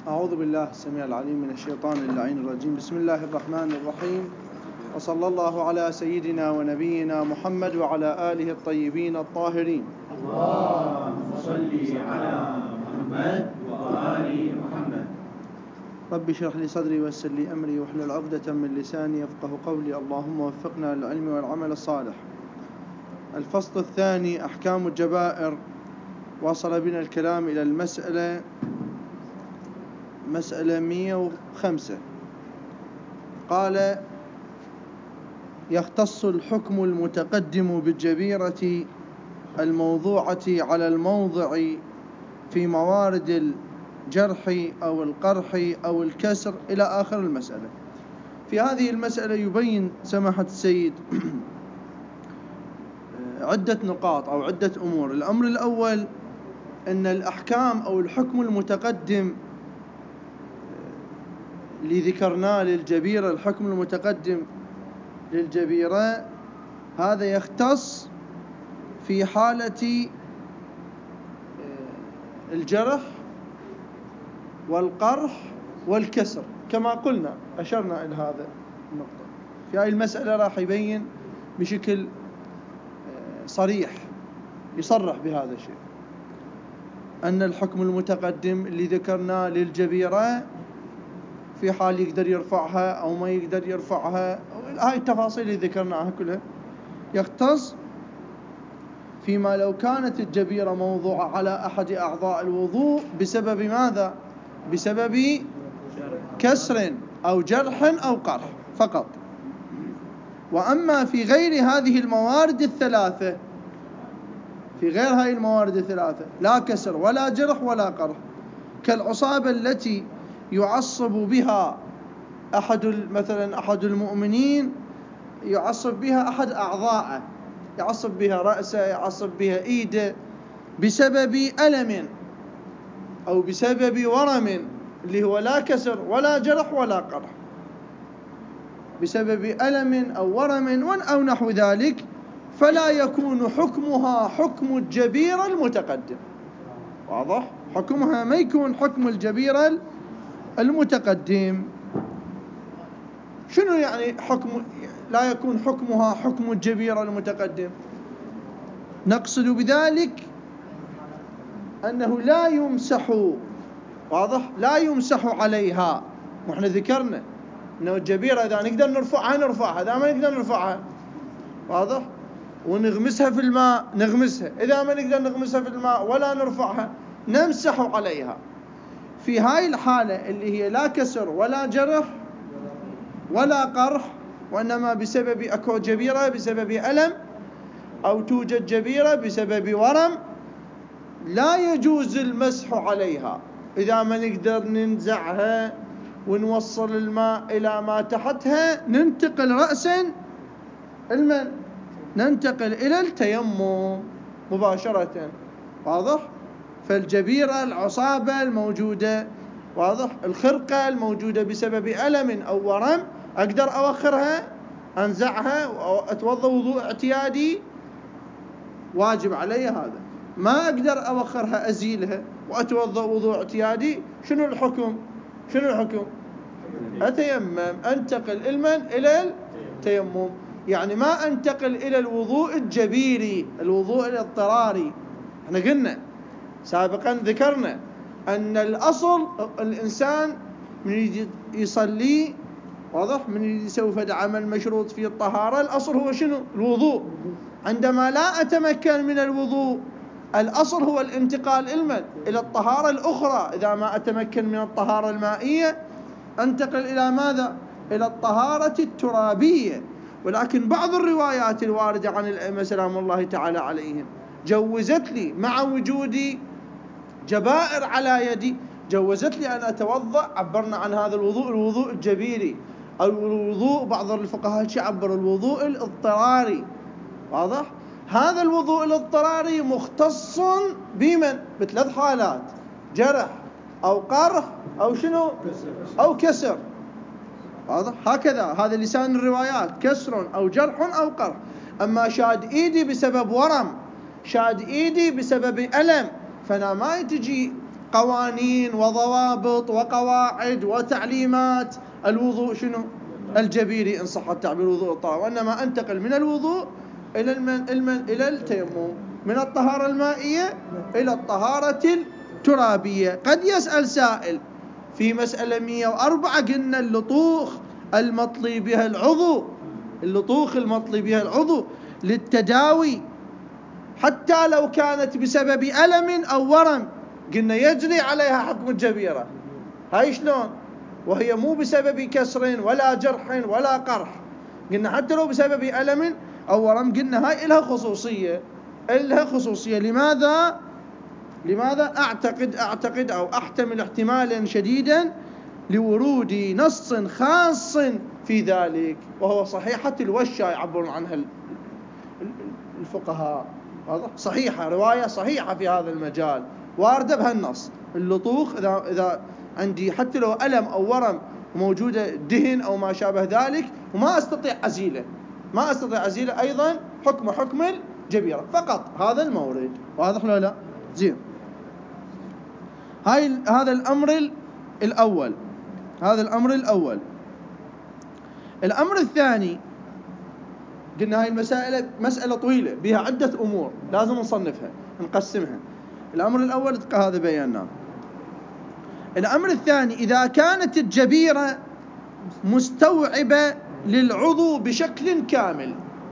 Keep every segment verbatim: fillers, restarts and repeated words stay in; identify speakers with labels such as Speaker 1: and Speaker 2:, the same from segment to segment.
Speaker 1: أعوذ بالله السميع العليم من الشيطان اللعين الرجيم. بسم الله الرحمن الرحيم، وصلى الله على سيدنا ونبينا محمد وعلى آله الطيبين الطاهرين.
Speaker 2: اللهم صل على محمد وآل محمد.
Speaker 1: رب اشرح لي صدري ويسر لي أمري واحلل عقدة من لساني يفقه قولي. اللهم وفقنا للعلم والعمل الصالح. الفصل الثاني، أحكام الجبائر. وصل بنا الكلام إلى المسألة مسألة مئة وخمسة. قال: يختص الحكم المتقدم بالجبيرة الموضوعة على الموضع في موارد الجرح أو القرح أو الكسر إلى آخر المسألة. في هذه المسألة يبين سماحة السيد عدة نقاط أو عدة أمور. الأمر الأول أن الأحكام أو الحكم المتقدم اللي ذكرناه للجبيرة، الحكم المتقدم للجبيرة هذا يختص في حالة الجرح والقرح والكسر، كما قلنا أشرنا إلى هذا النقطة. في هذه المسألة راح يبين بشكل صريح، يصرح بهذا الشيء، أن الحكم المتقدم اللي ذكرناه للجبيرة في حال يقدر يرفعها أو ما يقدر يرفعها، هاي التفاصيل اللي ذكرناها كلها، يختص فيما لو كانت الجبيرة موضوعة على أحد أعضاء الوضوء بسبب ماذا؟ بسبب كسر أو جرح أو قرح فقط. وأما في غير هذه الموارد الثلاثة، في غير هذه الموارد الثلاثة لا كسر ولا جرح ولا قرح، كالعصابة التي يعصب بها أحد مثلا أحد المؤمنين، يعصب بها أحد أعضاءه، يعصب بها رأسه، يعصب بها إيده بسبب ألم أو بسبب ورم اللي هو لا كسر ولا جرح ولا قرح، بسبب ألم أو ورم أو نحو ذلك، فلا يكون حكمها حكم الجبيرة المتقدم. واضح؟ حكمها ما يكون حكم الجبيرة المتقدم. شنو يعني حكم لا يكون حكمها حكم الجبيرة المتقدم؟ نقصد بذلك أنه لا يمسح، واضح؟ لا يمسح عليها. وإحنا ذكرنا أنه الجبيرة إذا نقدر نرفعها نرفعها، إذا ما نقدر نرفعها، واضح؟ ونغمسها في الماء نغمسها، إذا ما نقدر نغمسها في الماء ولا نرفعها نمسح عليها. في هاي الحالة اللي هي لا كسر ولا جرح ولا قرح، وإنما بسبب أكو جبيرة بسبب ألم، أو توجد جبيرة بسبب ورم، لا يجوز المسح عليها. إذا ما نقدر ننزعها ونوصل الماء إلى ما تحتها، ننتقل رأسا المن ننتقل إلى التيمم مباشرة. واضح؟ فالجبيرة، العصابة الموجودة، واضح، الخرقة الموجودة بسبب ألم أو ورم، أقدر أوخرها، أنزعها وأتوضأ وضوء اعتيادي، واجب علي هذا. ما أقدر أوخرها أزيلها وأتوضأ وضوء اعتيادي، شنو الحكم؟ شنو الحكم؟ أتيمم، أنتقل المن إلى التيمم. يعني ما أنتقل إلى الوضوء الجبيري، الوضوء الاضطراري. احنا قلنا سابقا، ذكرنا أن الأصل الإنسان من يصلي، واضح، من يسوي فد عمل مشروط فيه الطهارة، الأصل هو شنو؟ الوضوء. عندما لا أتمكن من الوضوء، الأصل هو الانتقال المن إلى الطهارة الأخرى. إذا ما أتمكن من الطهارة المائية أنتقل إلى ماذا؟ إلى الطهارة الترابية. ولكن بعض الروايات الواردة عن الأئمة سلام الله تعالى عليهم جوزت لي، مع وجود جبائر على يدي، جوزت لي أن أتوضأ. عبرنا عن هذا الوضوء الوضوء الجبيري، أو الوضوء بعض الفقهاء عبر الوضوء الاضطراري. واضح؟ هذا الوضوء الاضطراري مختص بمن؟ بثلاث حالات: جرح أو قرح أو شنو؟ أو كسر. واضح؟ هكذا هذا لسان الروايات: كسر أو جرح أو قرح. أما شاد إيدي بسبب ورم، شاد إيدي بسبب ألم، فأنا ما تجي قوانين وضوابط وقواعد وتعليمات الوضوء شنو؟ الجبيري إن صح التعبير وضوء الطهارة، وإنما أنتقل من الوضوء إلى المن المن إلى التيمم، من الطهارة المائية إلى الطهارة الترابية. قد يسأل سائل في مسألة مئة وأربعة قلنا اللطوخ المطلي بها العضو، اللطوخ المطلي بها العضو للتداوي حتى لو كانت بسبب ألم أو ورم، قلنا يجري عليها حكم الجبيرة. هاي شلون؟ وهي مو بسبب كسر ولا جرح ولا قرح، قلنا حتى لو بسبب ألم أو ورم، قلنا هاي إلها خصوصية، إلها خصوصية. لماذا؟ لماذا؟ أعتقد أعتقد أو أحتمل احتمالا شديدا لورود نص خاص في ذلك، وهو صحيحة الوشة يعبرون عنها الفقهاء. واضح؟ صحيحة، رواية صحيحة في هذا المجال واردة بهالنص. اللطوخ إذا إذا عندي حتى لو ألم أو ورم وموجودة دهن أو ما شابه ذلك وما أستطيع أزيله، ما أستطيع أزيله أيضا حكم حكم الجبيرة فقط. هذا المورد واضح ولا لا؟ زين. هاي هذا الأمر الأول، هذا الأمر الأول. الأمر الثاني، قلنا هاي المسائل مسألة طويلة بها عدة أمور لازم نصنفها نقسمها. الأمر الأول هذا بيناه. الأمر الثاني، إذا كانت الجبيرة مستوعبة للعضو بشكل كامل.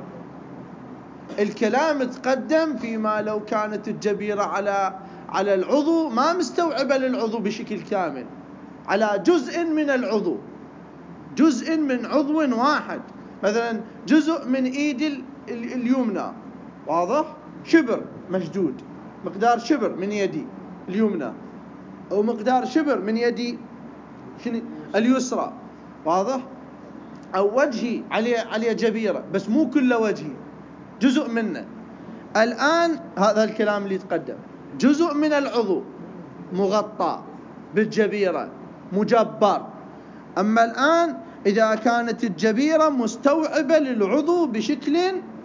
Speaker 1: الكلام تقدم فيما لو كانت الجبيرة على على العضو ما مستوعبة للعضو بشكل كامل، على جزء من العضو، جزء من عضو واحد، مثلا جزء من ايد اليمنى، واضح؟ شبر مشدود، مقدار شبر من يدي اليمنى، او مقدار شبر من يدي شنو اليسرى، واضح؟ او وجهي عليه عليه جبيرة بس مو كل وجهي، جزء منه. الآن هذا الكلام اللي يتقدم، جزء من العضو مغطى بالجبيرة مجبر. أما الآن إذا كانت الجبيرة مستوعبة للعضو بشكل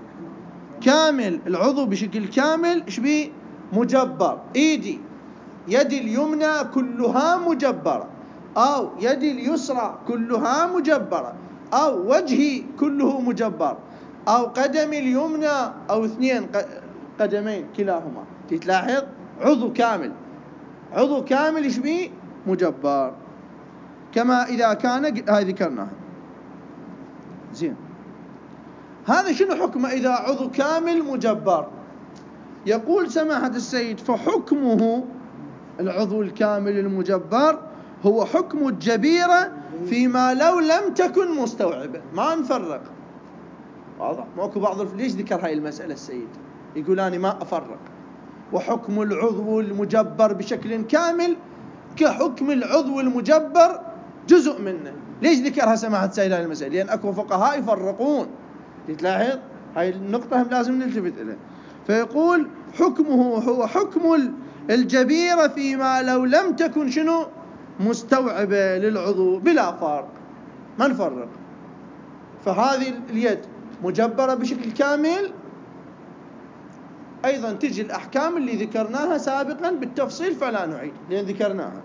Speaker 1: كامل، العضو بشكل كامل إيش بيه؟ مجبر. إيدي يدي اليمنى كلها مجبرة، أو يدي اليسرى كلها مجبرة، أو وجهي كله مجبر، أو قدمي اليمنى أو اثنين قدمين كلاهما، تلاحظ عضو كامل، عضو كامل إيش بيه؟ مجبر. كما إذا كان هاي ذكرناها. زين. هذا شنو حكمه إذا عضو كامل مجبر؟ يقول سماحة السيد: فحكمه العضو الكامل المجبر هو حكم الجبيرة فيما لو لم تكن مستوعبة. ما نفرق، واضح؟ ماكو بعض. ليش ذكر هاي المسألة السيد؟ يقول أنا ما أفرق، وحكم العضو المجبر بشكل كامل كحكم العضو المجبر جزء منه. ليش ذكرها سماحة السيد هاي المسألة؟ لأن أكو فقهاء يفرقون. تلاحظ هاي النقطة هم لازم نلتفت إليها. فيقول حكمه هو حكم الجبيرة فيما لو لم تكن شنو مستوعبة للعضو بلا فرق، ما نفرق. فهذه اليد مجبرة بشكل كامل، أيضا تجي الأحكام اللي ذكرناها سابقا بالتفصيل فلا نعيد لأن ذكرناها.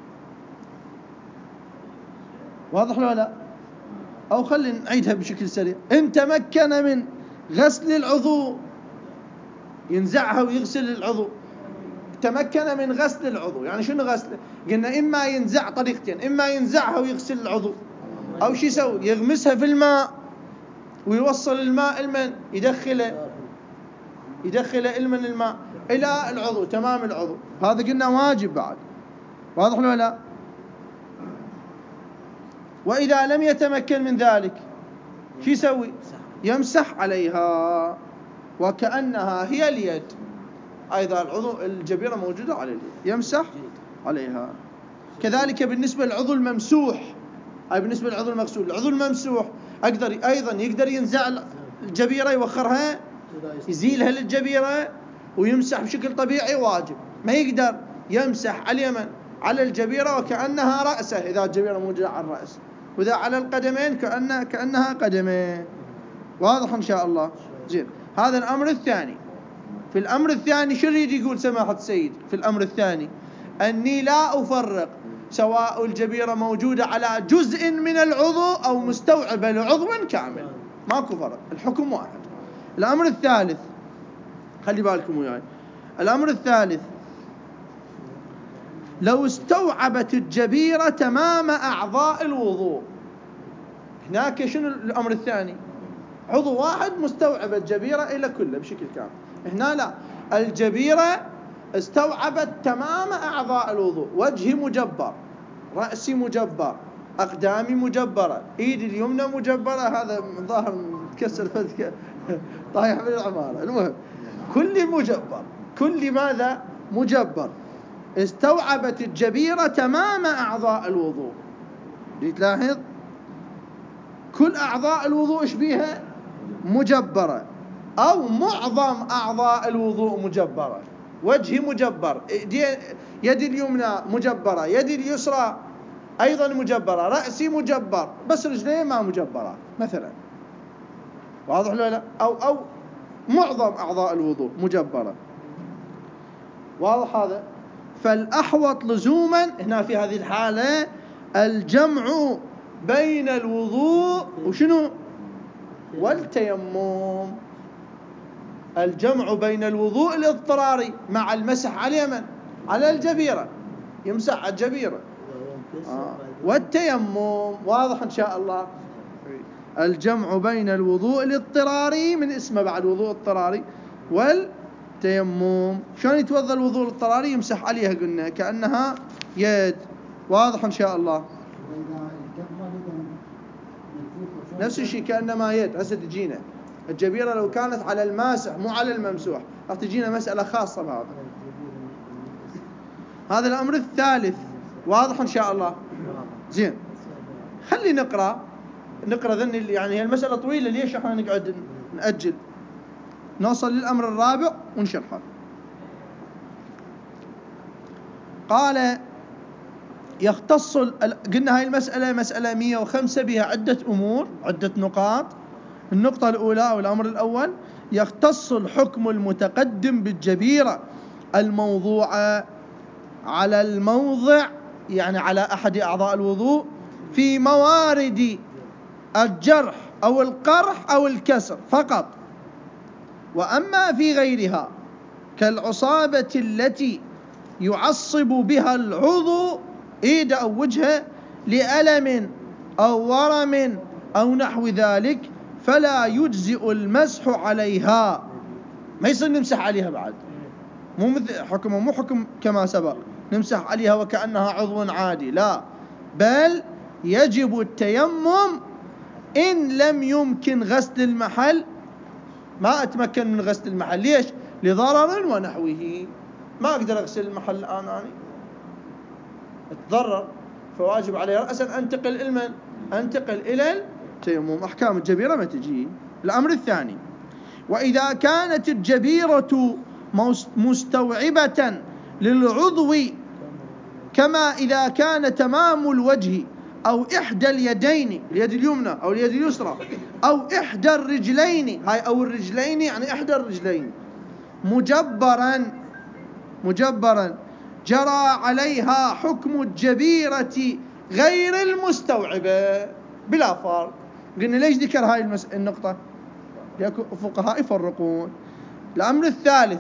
Speaker 1: واضح ولا لا؟ أو خلينا نعيدها بشكل سريع. إن تمكن من غسل العضو، ينزعها ويغسل العضو. تمكن من غسل العضو يعني شنو غسله؟ قلنا إما ينزع طريقتين، إما ينزعها ويغسل العضو، أو شو يسوي؟ يغمسها في الماء ويوصل الماء المن يدخله يدخله المن الماء إلى العضو تمام العضو. هذا قلنا واجب بعد. واضح ولا لا؟ وإذا لم يتمكن من ذلك شو يسوي؟ يمسح عليها وكأنها هي اليد. أيضا العضو الجبيرة موجودة على اليد، يمسح عليها. كذلك بالنسبة للعضو الممسوح، أي بالنسبة للعضو المغسول. العضو الممسوح أقدر أيضا يقدر ينزع الجبيرة يوخرها يزيلها للجبيرة ويمسح بشكل طبيعي واجب. ما يقدر يمسح على اليمن على الجبيرة وكأنها رأسه إذا الجبيرة موجودة على الرأس، وإذا على القدمين كأنها كأنها قدمين. واضح إن شاء الله؟ زين. هذا الأمر الثاني. في الأمر الثاني شو يريد يقول سماحة السيد؟ في الأمر الثاني أني لا أفرق سواء الجبيرة موجودة على جزء من العضو أو مستوعبة لعضو كامل، ماكو فرق، الحكم واحد. الأمر الثالث، خلي بالكم وياي، الأمر الثالث: لو استوعبت الجبيرة تمام أعضاء الوضوء. هناك شنو الأمر الثاني؟ عضو واحد مستوعب الجبيرة إلى كله بشكل كامل. هنا لا، الجبيرة استوعبت تمام أعضاء الوضوء، وجهي مجبر، رأسي مجبر، أقدامي مجبرة، إيدي اليمنى مجبرة، هذا ظاهر متكسر فتك طايح من العمارة، المهم كل مجبر، كل ماذا مجبر. استوعبت الجبيرة تمام أعضاء الوضوء. تلاحظ كل أعضاء الوضوء إيش بيها؟ مجبرة، أو معظم أعضاء الوضوء مجبرة. وجهي مجبر، يدي اليمنى مجبرة، يدي اليسرى أيضا مجبرة، رأسي مجبر، بس رجلي ما مجبرة مثلا. واضح ولا لا؟ أو أو معظم أعضاء الوضوء مجبرة. واضح هذا؟ فالأحوط لزوما هنا في هذه الحالة الجمع بين الوضوء وشنو؟ والتيمم. الجمع بين الوضوء الاضطراري مع المسح على اليمن على الجبيرة، يمسح على الجبيرة، آه. والتيمم. واضح إن شاء الله؟ الجمع بين الوضوء الاضطراري من اسمه بعد وضوء اضطراري والتيمم. شلون يتوضأ الوضوء الاضطراري؟ يمسح عليها، قلنا كأنها يد. واضح إن شاء الله؟ نفس الشيء كأنما يد. هسه تجينا الجبيرة لو كانت على الماسح مو على الممسوح راح تجينا مسألة خاصة بهذا. هذا الأمر الثالث. واضح إن شاء الله؟ زين، خلي نقرأ نقرأ ذن يعني هي المسألة طويلة، ليش احنا نقعد نأجل؟ نوصل للأمر الرابع ونشرحه. قال يختص، قلنا هاي المسألة مسألة مئة وخمسة بها عدة أمور، عدة نقاط. النقطة الأولى أو الأمر الأول: يختص الحكم المتقدم بالجبيرة الموضوعة على الموضع، يعني على أحد أعضاء الوضوء، في موارد الجرح أو القرح أو الكسر فقط. وأما في غيرها كالعصابة التي يعصب بها العضو إيد أو وجهه لألم أو ورم أو نحو ذلك فلا يجزئ المسح عليها. ما يصير نمسح عليها بعد، مو مثل حكمه مو حكم كما سبق نمسح عليها وكأنها عضو عادي، لا، بل يجب التيمم إن لم يمكن غسل المحل. ما أتمكن من غسل المحل، ليش؟ لضرر ونحوه، ما أقدر أغسل المحل الآن أنا أتضرر، فواجب علي رأسا أنتقل إلى من؟ أنتقل إلى التيمم. أحكام الجبيرة ما تجي. الأمر الثاني: وإذا كانت الجبيرة مستوعبة للعضو كما إذا كان تمام الوجه أو إحدى اليدين، اليد اليمنى أو اليد اليسرى، أو إحدى الرجلين، هاي أو الرجلين يعني إحدى الرجلين، مجبرا مجبرا جرى عليها حكم الجبيرة غير المستوعبة بلا فرق. قلنا ليش ذكر هاي المس... النقطة؟ الفقهاء يفرقون. الأمر الثالث: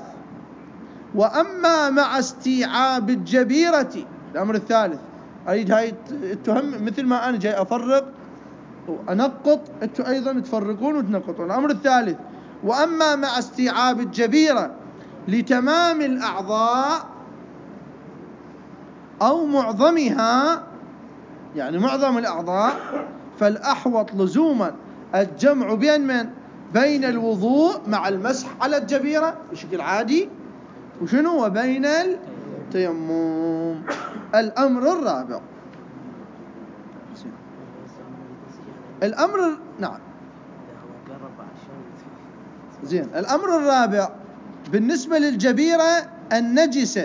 Speaker 1: وأما مع استيعاب الجبيرة. الأمر الثالث أريد هاي التهم مثل ما أنا جاي أفرق وأنقط، أنتم أيضا تفرقون وتنقطون. الأمر الثالث: وأما مع استيعاب الجبيرة لتمام الأعضاء أو معظمها، يعني معظم الأعضاء، فالأحوط لزوما الجمع بين من؟ بين الوضوء مع المسح على الجبيرة بشكل عادي، وشنو؟ وبين التيمم. الأمر الرابع. الأمر نعم زين. الأمر الرابع بالنسبة للجبيرة النجسة،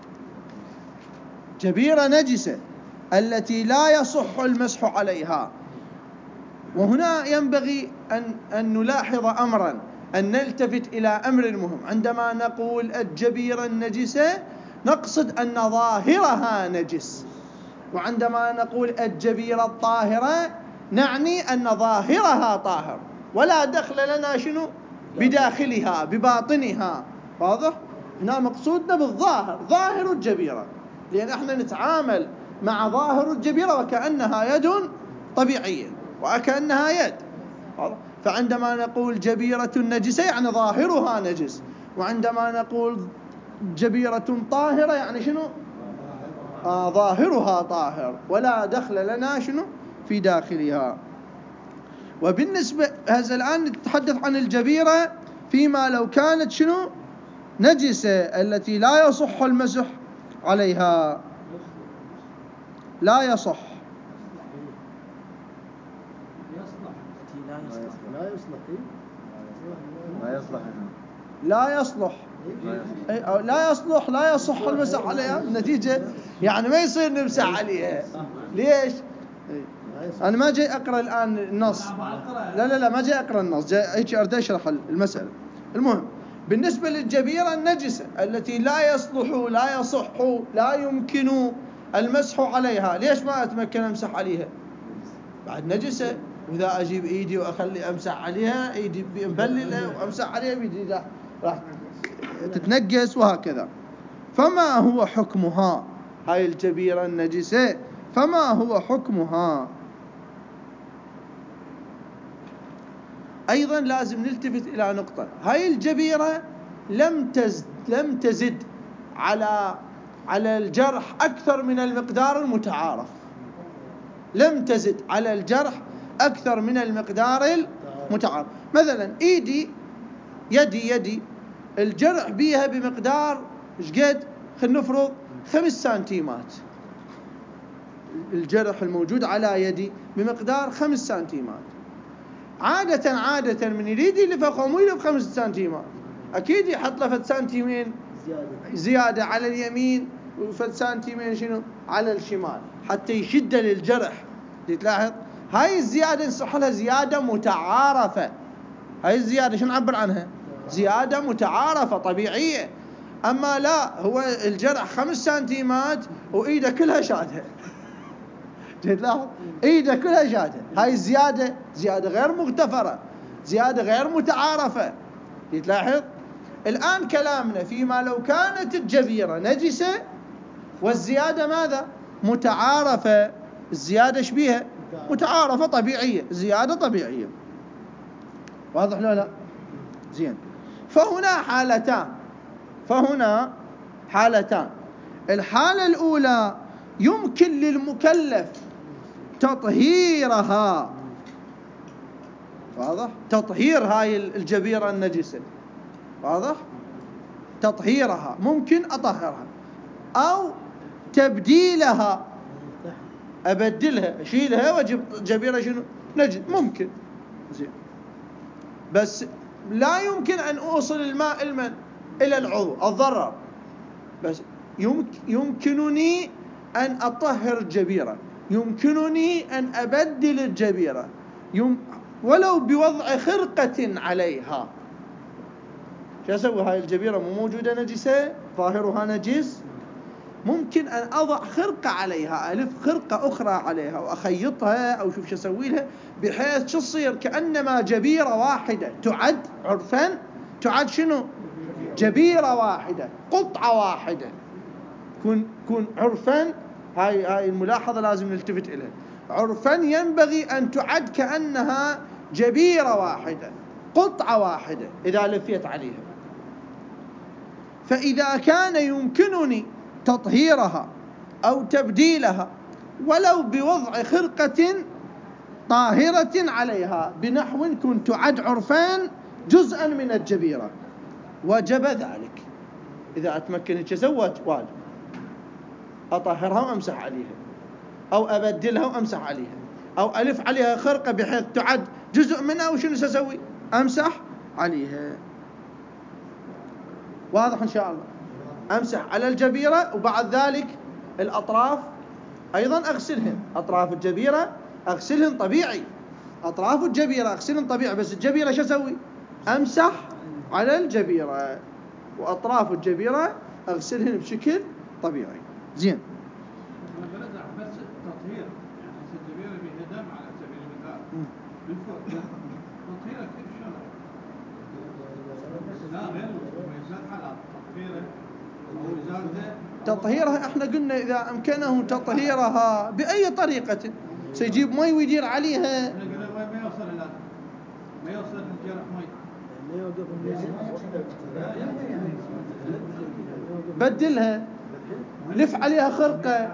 Speaker 1: جبيرة نجسة التي لا يصح المسح عليها. وهنا ينبغي أن, أن نلاحظ أمرا، أن نلتفت إلى أمر مهم عندما نقول الجبيرة النجسة، نقصد أن ظاهرها نجس. وعندما نقول الجبيرة الطاهرة نعني أن ظاهرها طاهر ولا دخل لنا شنو بداخلها بباطنها. واضح؟ هنا مقصودنا بالظاهر، ظاهر الجبيرة، لأن احنا نتعامل مع ظاهر الجبيرة وكأنها يد طبيعية وكأنها يد. فعندما نقول جبيرة نجسة يعني ظاهرها نجس، وعندما نقول جبيرة طاهرة يعني شنو؟ آه ظاهرها طاهر ولا دخل لنا شنو في داخلها. وبالنسبة هذا الآن نتحدث عن الجبيرة فيما لو كانت شنو نجسة التي لا يصح المسح عليها. لا يصح
Speaker 2: لا يصلح لا يصلح
Speaker 1: لا يصلح لا يصلح لا يصح المسح عليها. النتيجة يعني ما يصير نمسح عليها. ليش؟ أنا ما جاي أقرأ الآن النص، لا لا لا ما جاي أقرأ النص، جاي هيك أريد أشرح المسألة. المهم بالنسبة للجبيرة النجسة التي لا يصلح لا يصح لا يمكن المسح عليها، ليش ما أتمكن أمسح عليها؟ بعد نجسة، وإذا أجيب إيدي وأخلي أمسح عليها إيدي مبللة وأمسح عليها بيدي راح تتنجس وهكذا. فما هو حكمها هاي الجبيرة النجسة؟ فما هو حكمها؟ أيضا لازم نلتفت إلى نقطة، هاي الجبيرة لم تزد لم تزد على على الجرح أكثر من المقدار المتعارف. لم تزد على الجرح أكثر من المقدار المتعارف. مثلا إيدي يدي يدي الجرح بيها بمقدار شقد؟ خلينا نفرض خمس سنتيمات. الجرح الموجود على يدي بمقدار خمس سنتيمات. عادة عادة من يريد يلفخ ويلف خمس سنتيمات أكيد يحط له سنتيمين زيادة. زيادة على اليمين وفد سنتيمين شنو على الشمال حتى يشد للجرح. تلاحظ هاي الزيادة نصح لها زيادة متعارفة. هاي الزيادة شو نعبر عنها؟ زيادة متعارفة طبيعية. أما لا هو الجرح خمس سنتيمات وإيده كلها شادها. تلاحظ إيده كلها شادها. هاي الزيادة زيادة غير مغتفرة، زيادة غير متعارفة. تلاحظ الآن كلامنا فيما لو كانت الجبيرة نجسة والزيادة ماذا؟ متعارفة. الزيادة شبيها؟ متعارفة طبيعية، زيادة طبيعية. واضح لا لا؟ زين. فهنا حالتان فهنا حالتان الحالة الأولى يمكن للمكلف تطهيرها. واضح؟ تطهير هاي الجبيرة النجسة. واضح؟ تطهيرها ممكن أطهرها، أو تبديلها أبدلها أشيلها وأجيب جبيرة شنو نجس ممكن. زين. بس لا يمكن أن أوصل الماء المن إلى العضو الضرر. بس يمكنني أن أطهر الجبيرة، يمكنني أن أبدل الجبيرة يم... ولو بوضع خرقة عليها. شو أسوي؟ هاي الجبيرة مو موجودة نجسة ظاهرها نجس، ممكن أن أضع خرقة عليها، ألف خرقة أخرى عليها وأخيطها أو شوف شو أسوي لها بحيث شو تصير كأنما جبيرة واحدة. تعد عرفا تعد شنو جبيرة واحدة، قطعة واحدة. كون كون عرفا هاي هاي الملاحظة لازم نلتفت إليها. عرفا ينبغي أن تعد كأنها جبيرة واحدة، قطعة واحدة إذا لفيت عليها. فإذا كان يمكنني تطهيرها أو تبديلها ولو بوضع خرقة طاهرة عليها بنحو كنت تعد عرفان جزءا من الجبيرة، وجب ذلك. إذا أتمكن سويت واجب أطهرها وأمسح عليها، أو أبدلها وأمسح عليها، أو ألف عليها خرقة بحيث تعد جزء منها، وشنو سأسوي؟ أمسح عليها. واضح إن شاء الله؟ أمسح على الجبيرة وبعد ذلك الأطراف أيضا أغسلهن. أطراف الجبيرة أغسلهن طبيعي، أطراف الجبيرة أغسلهن طبيعي، بس الجبيرة شو أسوي؟ أمسح على الجبيرة وأطراف الجبيرة أغسلهن بشكل طبيعي. زين.
Speaker 3: بس تطهير يعني الجبيرة به دم على سبيل المثال بالفرق تطهيرها كيف شرع؟ لا غير الميزات على تطهيره أو إزالته.
Speaker 1: تطهيرها احنا قلنا إذا أمكنه تطهيرها بأي طريقة، سيجيب مي ويدير عليها.
Speaker 3: احنا قلنا ما يوصل إلى ما يوصل الجرح مي.
Speaker 1: بدلها، لف عليها خرقة.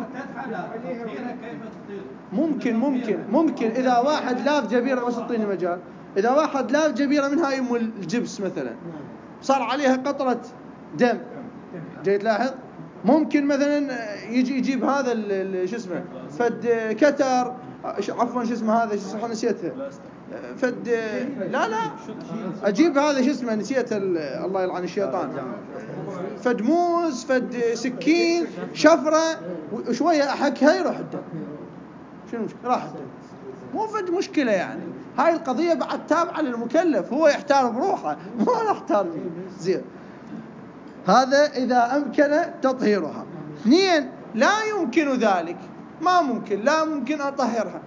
Speaker 1: ممكن ممكن ممكن إذا واحد لاف جبيرة، بس اعطيني مجال، إذا واحد لاف جبيرة منها يم الجبس مثلا صار عليها قطرة دم، جاي تلاحظ، ممكن مثلا يجي يجيب هذا شو اسمه فد كتر، عفوا شو اسمه هذا، شو اسمه نسيتها، فد لا لا اجيب هذا شو اسمه نسيت، الله يلعن الشيطان، فد موز، فد سكين، شفره، وشويه احكها يروح الدم. شنو المشكله؟ راح الدم، مو فد مشكله يعني. هاي القضيه بعد تابعه للمكلف، هو يحتار بروحه، مو انا احتار فيه. زين، هذا اذا امكن تطهيرها. اثنين، لا يمكن ذلك، ما ممكن، لا ممكن اطهرها،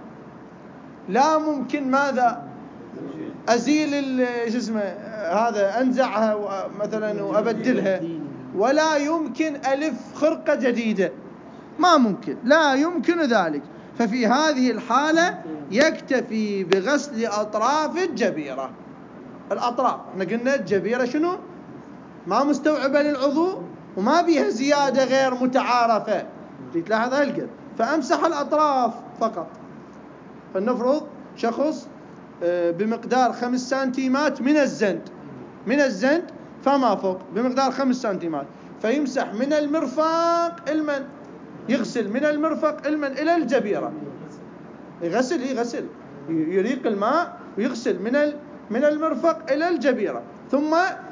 Speaker 1: لا ممكن ماذا أزيل شو اسمه هذا، أنزعها مثلا وأبدلها، ولا يمكن ألف خرقة جديدة، ما ممكن، لا يمكن ذلك. ففي هذه الحالة يكتفي بغسل أطراف الجبيرة. الأطراف احنا قلنا الجبيرة شنو؟ ما مستوعبة للعضو وما بيها زيادة غير متعارفة، تلاحظ هالقد، فأمسح الأطراف فقط. فلنفرض شخص بمقدار خمس سنتيمات من الزند، من الزند فما فوق، بمقدار خمس سنتيمات، فيمسح من المرفق المن، يغسل من المرفق المن إلى الجبيرة، يغسل يغسل يريق الماء ويغسل من من المرفق إلى الجبيرة، ثم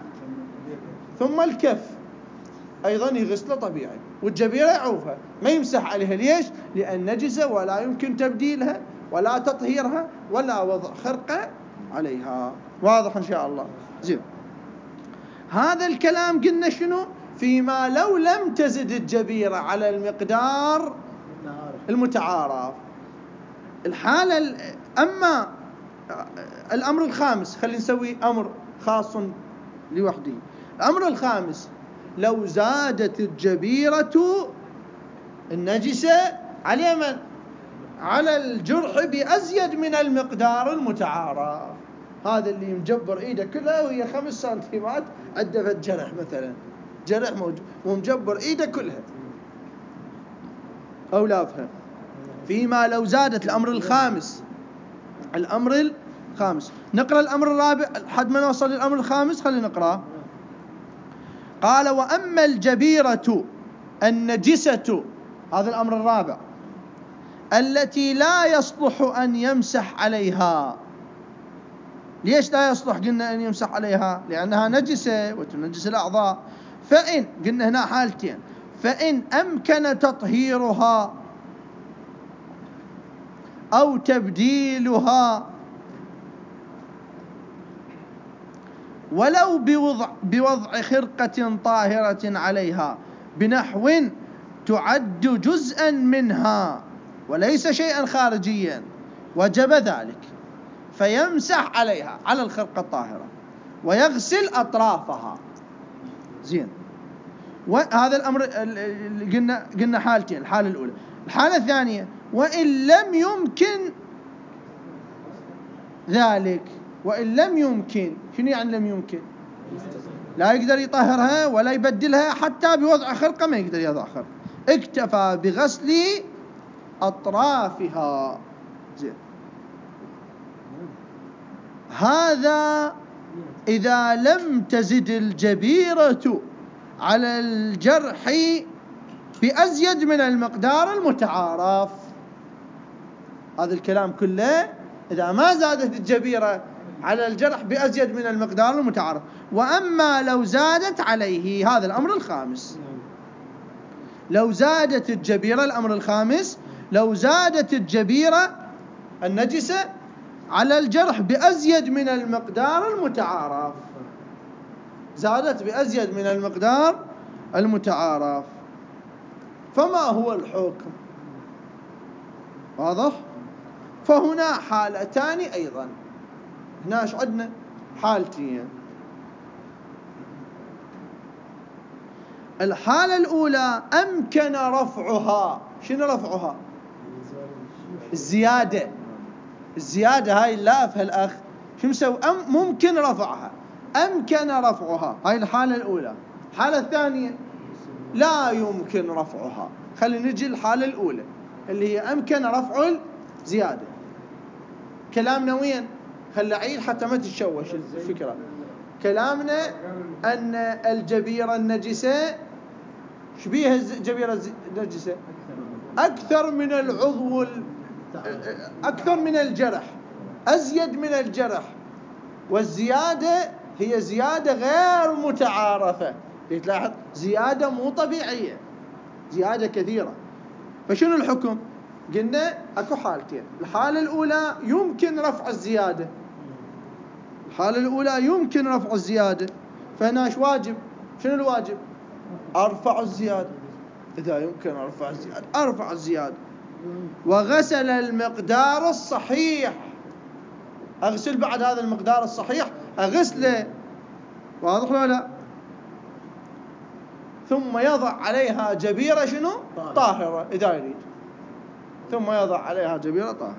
Speaker 1: ثم الكف أيضا يغسله طبيعي، والجبيرة يعوفها، ما يمسح عليها. ليش؟ لأن نجسة ولا يمكن تبديلها ولا تطهيرها ولا وضع خرقة عليها. واضح إن شاء الله؟ زين، هذا الكلام قلنا شنو؟ فيما لو لم تزد الجبيرة على المقدار المتعارف. الحالة أما الأمر الخامس، خلينا نسوي أمر خاص لوحده. الأمر الخامس، لو زادت الجبيرة النجسة على من؟ على الجرح بأزيد من المقدار المتعارف. هذا اللي مجبر إيده كلها وهي خمس سنتيمات، عدفت جرح مثلا، جرح موجود ومجبر إيده كلها أو لافها. فيما لو زادت، الأمر الخامس، الأمر الخامس. نقرأ الأمر الرابع لحد ما نوصل للأمر الخامس، خلينا نقرأ. قال: وأما الجبيرة النجسة، هذا الأمر الرابع، التي لا يصلح أن يمسح عليها. ليش لا يصلح قلنا أن يمسح عليها؟ لأنها نجسة وتنجس الأعضاء. فإن قلنا هنا حالتين، فإن أمكن تطهيرها أو تبديلها ولو بوضع, بوضع خرقة طاهرة عليها بنحو تعد جزءا منها وليس شيئا خارجيا، وجب ذلك، فيمسح عليها على الخرقة الطاهرة ويغسل أطرافها. زين، وهذا الأمر اللي قلنا قلنا حالتين. الحالة الأولى. الحالة الثانية، وإن لم يمكن ذلك. وإن لم يمكن، شنو يعني لم يمكن؟ لا يقدر يطهرها ولا يبدلها، حتى بوضع خرقة ما يقدر يضع خرقة، اكتفى بغسل أطرافها. زين، هذا إذا لم تزد الجبيرة على الجرح بأزيد من المقدار المتعارف. هذا الكلام كله إذا ما زادت الجبيرة على الجرح بأزيد من المقدار المتعارف. وأما لو زادت عليه، هذا الأمر الخامس، لو زادت الجبيرة، الأمر الخامس، لو زادت الجبيرة النجسة على الجرح بأزيد من المقدار المتعارف، زادت بأزيد من المقدار المتعارف. فما هو الحكم؟ واضح؟ فهنا حالتان أيضا. هنا ايش عندنا؟ حالتين. الحالة الأولى أمكن رفعها. شنو رفعها؟ الزيادة. الزيادة هاي لا في الأخ شو مسوي؟ أم ممكن رفعها، أمكن رفعها، هاي الحالة الأولى. الحالة الثانية لا يمكن رفعها. خلينا نجي الحالة الأولى اللي هي أمكن رفع الزيادة. كلامنا وين؟ خلي أعيد حتى ما تتشوش الفكرة. كلامنا أن الجبيرة النجسة شبيه الجبيرة النجسة أكثر من العضو، أكثر من الجرح، أزيد من الجرح، والزيادة هي زيادة غير متعارفة. تلاحظ زيادة مو طبيعية، زيادة كثيرة. فشنو الحكم؟ قلنا أكو حالتين. الحالة الأولى يمكن رفع الزيادة، الحالة الأولى يمكن رفع الزيادة. فهنا ايش واجب؟ شنو الواجب؟ أرفع الزيادة. إذا يمكن أرفع الزيادة أرفع الزيادة. وغسل المقدار الصحيح. أغسل بعد هذا المقدار الصحيح، أغسله، واضح ولا لا؟ ثم يضع عليها جبيرة شنو؟ طاهرة إذا يريد، ثم يضع عليها جبيرة طاهرة.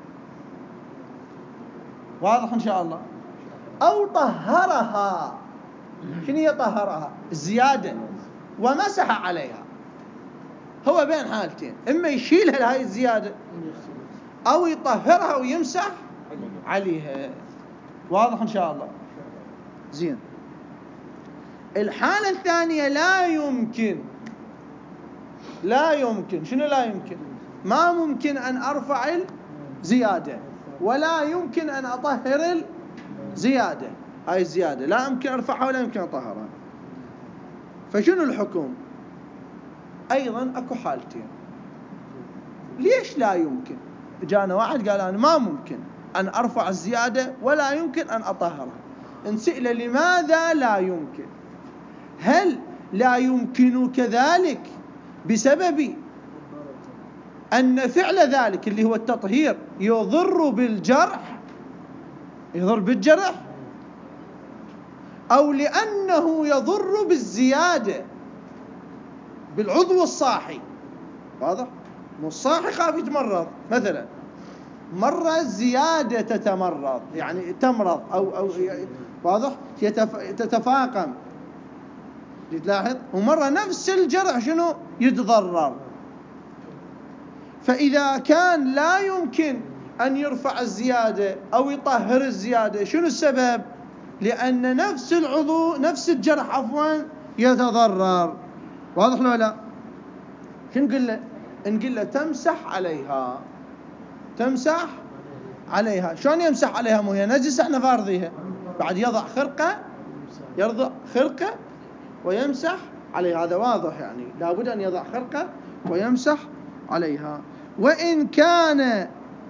Speaker 1: واضح إن شاء الله؟ أو طهرها. شنو هي طهرها؟ الزيادة، ومسح عليها. هو بين حالتين، إما يشيلها هاي الزيادة أو يطهرها ويمسح عليها. واضح إن شاء الله؟ زين. الحالة الثانية لا يمكن. لا يمكن. شنو لا يمكن؟ ما ممكن أن أرفع الزيادة، ولا يمكن أن أطهر الزيادة. هاي الزيادة لا يمكن أرفعها ولا يمكن أطهرها. فشنو الحكم؟ أيضا أكو حالتين. ليش لا يمكن؟ جانا واحد قال أنا ما ممكن أن أرفع الزيادة ولا يمكن أن أطهرها. انسئل لماذا لا يمكن؟ هل لا يمكن كذلك بسبب أن فعل ذلك اللي هو التطهير يضر بالجرح، يضر بالجرح، أو لأنه يضر بالزيادة بالعضو الصاحي؟ واضح؟ مو الصاحي خاف يتمرض مثلا، مرة الزيادة تتمرض يعني تمرض أو أو واضح يتف... تتفاقم، تلاحظ، ومرة نفس الجرح شنو يتضرر. فإذا كان لا يمكن أن يرفع الزيادة أو يطهر الزيادة، شنو السبب؟ لأن نفس العضو نفس الجرح عفوا يتضرر. واضح ولا لا؟ شو نقول له؟ نقول له تمسح عليها، تمسح عليها. شلون يمسح عليها؟ مو هي نجس احنا فارضيها. بعد يضع خرقة، يضع خرقة ويمسح عليها. هذا واضح يعني لابد أن يضع خرقة ويمسح عليها. وإن كان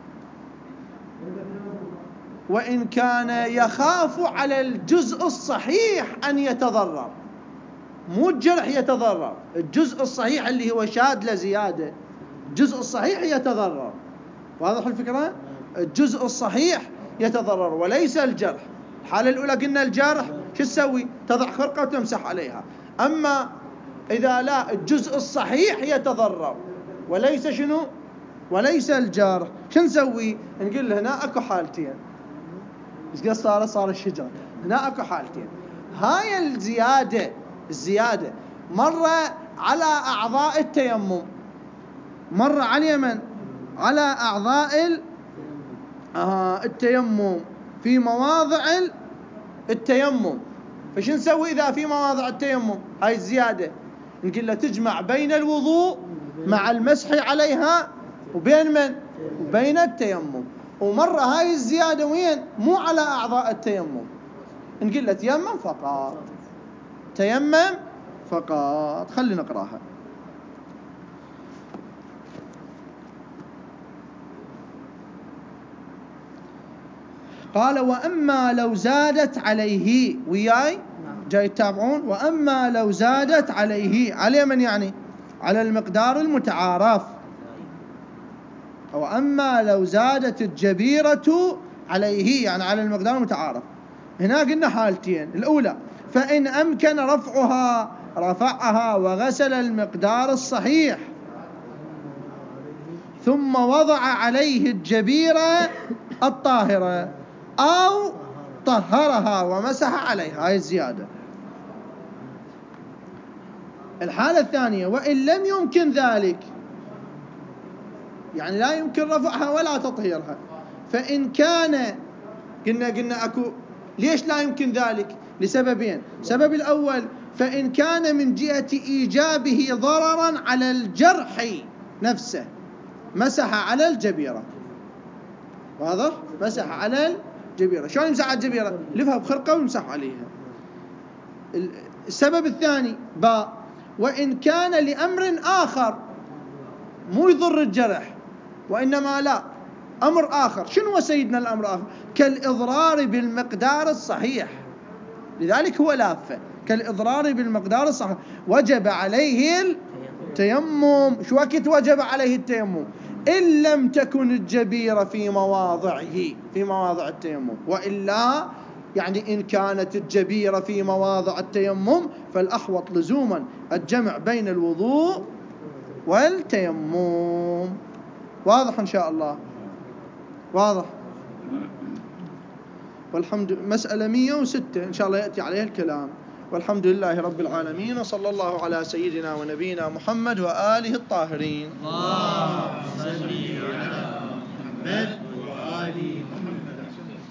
Speaker 1: وإن كان يخاف على الجزء الصحيح أن يتضرر، مو الجرح يتضرر، الجزء الصحيح اللي هو شاد لزيادة، الجزء الصحيح يتضرر. واضح الفكرة؟ الجزء الصحيح يتضرر وليس الجرح. الحالة الأولى قلنا الجرح شو تسوي؟ تضع خرقة وتمسح عليها. أما إذا لا، الجزء الصحيح يتضرر وليس شنو؟ وليس الجرح. شو نسوي؟ نقول له هنا أكو حالتين. إيش قص صار صار الشجر. هنا أكو حالتين. هاي الزيادة الزيادة مرة على أعضاء التيمم، مرة على اليمن على أعضاء آه التيمم في مواضع التيمم. فش نسوي إذا في مواضع التيمم هاي الزيادة؟ نقول له تجمع بين الوضوء مع المسح عليها وبين من؟ وبين التيمم. ومرة هاي الزيادة وين؟ مو على أعضاء التيمم، نقول له تيمم فقط، تيمم فقط. خلينا نقراها. قال وأما لو زادت عليه، وياي جاي تتابعون؟ وأما لو زادت عليه، على من يعني؟ على المقدار المتعارف. وأما لو زادت الجبيرة عليه يعني على المقدار المتعارف. هنا قلنا حالتين. الأولى فإن أمكن رفعها رفعها وغسل المقدار الصحيح ثم وضع عليه الجبيرة الطاهرة أو طهرها ومسح عليها، هاي الزيادة. الحالة الثانية وإن لم يمكن ذلك، يعني لا يمكن رفعها ولا تطهيرها. فإن كان قلنا قلنا أكو ليش لا يمكن ذلك؟ لسببين. السبب الأول فإن كان من جهة إيجابه ضررا على الجرح نفسه مسح على الجبيرة. واضح؟ مسح على الجبيرة. شلون يمسح على الجبيرة؟ لفها بخرقة ويمسح عليها. السبب الثاني باء وإن كان لأمر آخر مو يضر الجرح وإنما لا أمر آخر. شنو هو سيدنا الأمر آخر؟ كالإضرار بالمقدار الصحيح، لذلك هو لافة. كالإضرار بالمقدار الصحيح وجب عليه التيمم. شو وقت وجب عليه التيمم؟ إن لم تكن الجبيرة في مواضعه في مواضع التيمم، وإلا يعني إن كانت الجبيرة في مواضع التيمم فالأحوط لزوما الجمع بين الوضوء والتيمم. واضح إن شاء الله؟ واضح. والحمد مسألة مئة وستة إن شاء الله يأتي عليها الكلام. والحمد لله رب العالمين، وصلى الله على سيدنا ونبينا محمد وآله الطاهرين.
Speaker 4: اللهم صل على محمد